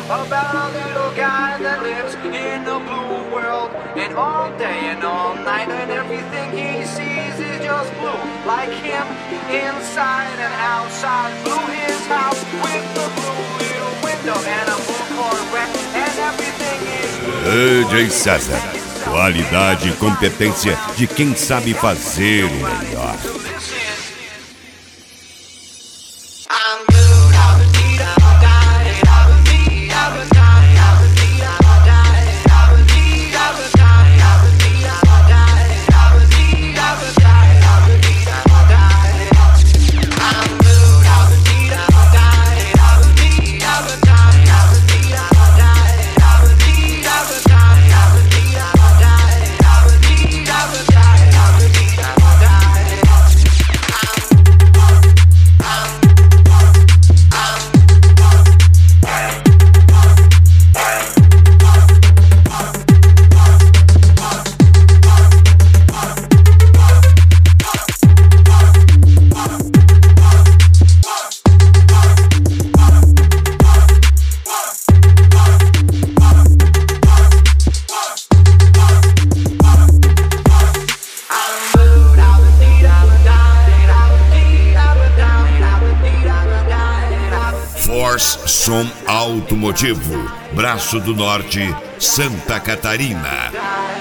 about a little guy that lives in a blue world. And all day and all night, and everything he sees is just blue. Like him, inside and outside. Blue his house with the blue little window and a blue Corvette. And everything is blue. DJ César, qualidade e competência de quem sabe fazer o melhor. Force Som Automotivo, Braço do Norte, Santa Catarina.